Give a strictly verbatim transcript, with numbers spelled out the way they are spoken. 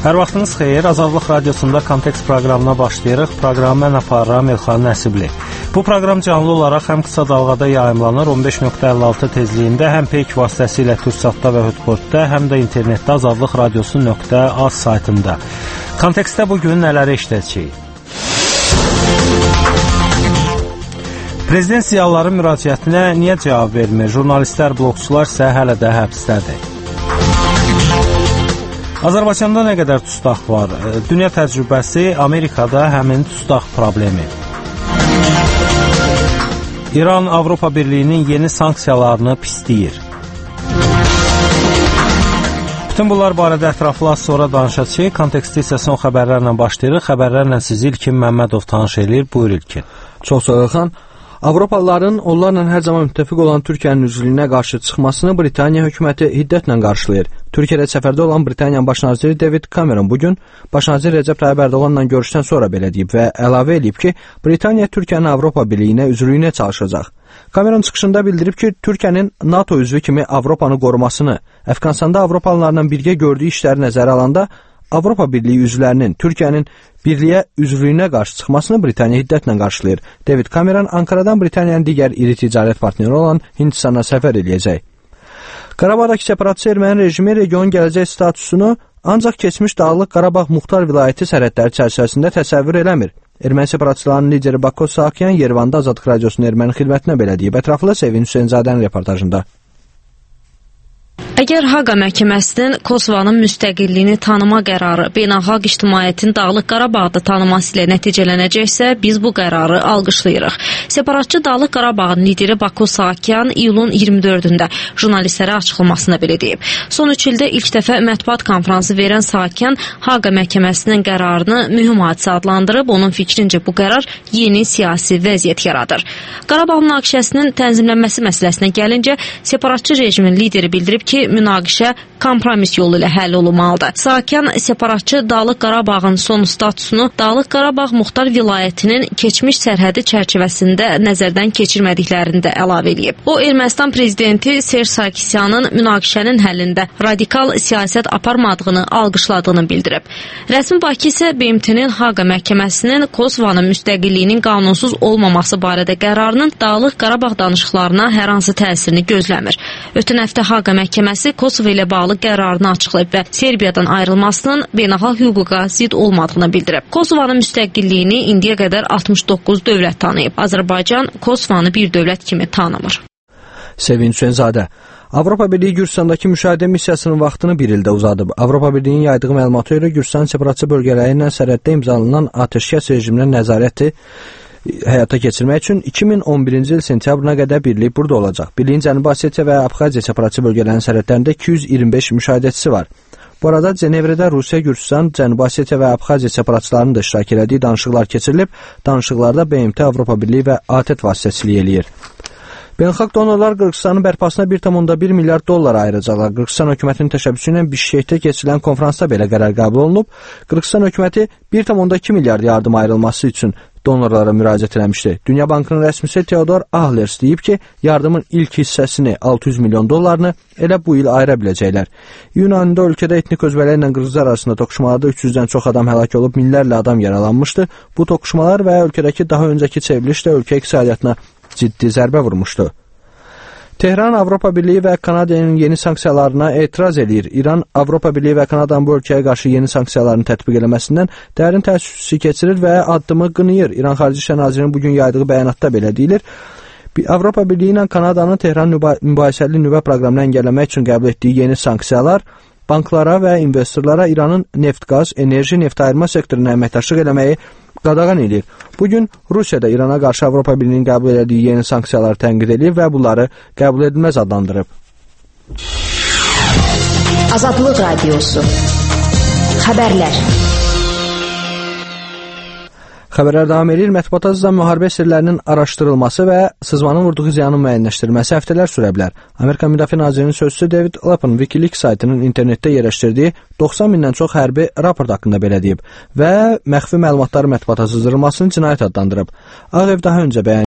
Hər vaxtınız xeyir, Azadlıq Radiosunda Kontekst proqramına başlayırıq. Proqramı mən aparıram Elxan Nəsibli. Bu proqram canlı olaraq həm qısa dalğada yayımlanır on beş nöqtə əlli altı tezliyində, həm peyk vasitəsilə Türksatda və Hotpodda, həm də internetdə azadlıq radiosu nöqtə az saytında. Kontekstdə bugün nələri işləyəcəyik? Prezident ziyalıların müraciətinə niyə cavab vermir? Jurnalistlər, blogçular isə hələ də həbsdədir. Azərbaycanda nə qədər tustaq var? Dünya təcrübəsi, Amerikada həmin tustaq problemi. İran Avropa Birliyinin yeni sanksiyalarını pisləyir. Bütün bunlar barədə ətraflı az sonra danışacağıq. Konteksti isə son xəbərlərlə başlayırıq. Xəbərlərlə sizi İlkin Məmmədov tanış edir. Buyur İlkin. Çox sağ ol Xan. Avropalıların onlarla hər zaman müttəfiq olan Türkiyənin üzvlüyünə qarşı çıxmasını Britaniya hökuməti hiddətlə qarşılayır. Türkiyədə səfərdə olan Britaniyanın baş naziri David Cameron bugün baş nazir Recep Tayyip Erdoğanla görüşdən sonra belə deyib və əlavə edib ki, Britaniya Türkiyənin Avropa Birliyinə üzvlüyünə çalışacaq. Cameron çıxışında bildirib ki, Türkiyənin NATO üzvü kimi Avropanı qorumasını, Əfqanistanda Avropalılarla birgə gördüyü işləri nəzərə alanda Avropa Birliyi üzvlərinin Türkiyənin birliyə üzvlüyünə qarşı çıxmasını Britaniya hiddətlə qarşılayır. David Cameron Ankaradan Britaniyanın digər iri ticarət partneri olan Hindistana səfər edəcək. Qarabağdakı separatçı erməni rejimi regionun gələcək statusunu ancaq keçmiş Dağlıq Qarabağ Muxtar Vilayəti sərhədləri çərçivəsində təsəvvür eləmir. Erməni separatçılarının lideri Bako Saakyan Yerevanda Azadlıq Radiosunun erməni xidmətinə belə deyib. Ətraflı Sevin Hüseynzadənin reportajında. Əgər Haqa məhkəməsinin Kosovanın müstəqilliyini tanıma qərarı beynəlxalq ictimaiyyətin Dağlıq Qarabağda tanıması ilə nəticələnəcəksə, biz bu qərarı alqışlayırıq. Separatçı Dağlıq Qarabağın lideri Bako Saakyan iyulun iyirmi dördündə jurnalistlərə açıqlamasında belə deyib. Son üç ildə ilk dəfə mətbuat konfransı verən Saakyan Haqa məhkəməsinin qərarını mühüm hadisə adlandırıb, onun fikrincə bu qərar yeni siyasi vəziyyət yaradır. Qarabağ münaqişəsinin tənzimlənməsi məsələsinə gəlincə, separatçı rejimin lideri bildirib ki, münaqişə kompromis yolu ilə həll olunmalıdır. Saakyan separatçı Dağlıq Qarabağın son statusunu Dağlıq Qarabağ Muxtar Vilayətinin keçmiş sərhədi çərçivəsində nəzərdən keçirmədiklərini də əlavə edib. O, Ermənistan prezidenti Serj Sarkisyanın münaqişənin həllində radikal siyasət aparmadığını alqışladığını bildirib. Rəsmi Bakı isə B M T-nin Haqa məhkəməsinin Kosovanın müstəqilliyinin qanunsuz olmaması barədə qərarının Dağlıq Qarabağ danışıqlarına hər hansı təsirini gözləmir. Ötən həftə Haqa məhkəməsi Kosovo ilə bağlı qərarını açıqlayıb və Serbiyadan ayrılmasının beynəlxalq hüquqa zidd olmadığını bildirib. Kosovanın müstəqilliyini indiyə qədər altmış doqquz dövlət tanıyıb. Azərbaycan Kosovanı bir dövlət kimi tanımır. Sevin Hüseynzadə. Avropa Birliyi Gürcüstandakı müşahidə missiyasının vaxtını bir ildə uzadıb. Avropa Birliyinin yaydığı məlumata görə Gürcüstan separatçı bölgələri ilə sərhəddə imzalanan atəşkəs rejiminə nəzarəti həyata keçirmək üçün iki min on birinci il sentyabrına qədər birlik burada olacaq. Birliyin Cənubi Osetiya və Abxaziya separatçı bölgələrinin sərhədlərində iki yüz iyirmi beş müşahidəçisi var. Bu arada Cenevrədə Rusiya, Gürcüstan, Cənubi Osetiya və Abxaziya separatçılarının da iştirak etdiyi danışıqlar keçirilib. Danışıqlarda B M T, Avropa Birliyi və A T E T vasitəçiliyi eləyir. Beynəlxalq donorlar Qırğızıstanın bərpasına bir tam onda bir milyard dollar ayıracaqlar. Qırğızıstan hökumətinin təşəbbüsü ilə Bişkekdə keçirilən konfransda belə qərar qəbul olunub. Qırğızıstan hökuməti bir tam onda iki milyard yardım ayrılması üçün donorlara müraciət eləmişdi. Dünya Bankının rəsmisi Theodor Ahlers deyib ki, yardımın ilk hissəsini altı yüz milyon dollarını elə bu il ayıra biləcəklər. İyun ayında ölkədə etnik özbəklər ilə qırğızlar arasında toqquşmalarda üç yüzdən çox adam həlak olub, minlərlə adam yaralanmışdı. Bu toqquşmalar və ölkədəki daha öncəki çevriliş də ölkə iqtisadiyyatına ciddi zərbə vurmuşdu. Tehran Avropa Birliyi və Kanada'nın yeni sanksiyalarına etiraz edir. İran Avropa Birliyi və Kanada'nın bu ölkəyə qarşı yeni sanksiyalarını tətbiq eləməsindən dərin təəssüf keçirir və addımı qınayır. İran Xarici İşlər Nazirinin bugün yaydığı bəyanatda belə deyilir. Avropa Birliyi ilə Kanadanın Tehran mübahisəli nüvə proqramını əngəlləmək üçün qəbul etdiyi yeni sanksiyalar banklara və investorlara İranın neft, qaz, enerji, neft ayırma sektoruna əməkdaşlıq eləməyi qadağan edir. Bugün Rusiya da İrana qarşı Avropa Birliyinin qəbul etdiyi yeni sanksiyaları tənqid edir və bunları qəbul edilməz adlandırıb. Azadlıq Radiosu. Xəbərlər. Xəbərlər davam edir. Mətbuat azından müharibə sirlərinin araşdırılması və sızmanın vurduğu ziyanın müəyyənləşdirilməsi həftələr sürə bilər. Amerika Müdafiə Nazirinin sözçüsü David Lapan Wikileaks saytının internetdə yerləşdirdiyi doxsan mindən çox hərbi raport haqqında belə deyib və məxfi məlumatları mətbuata sızdırılmasını cinayət adlandırıb. Ağ Ev daha öncə bəyan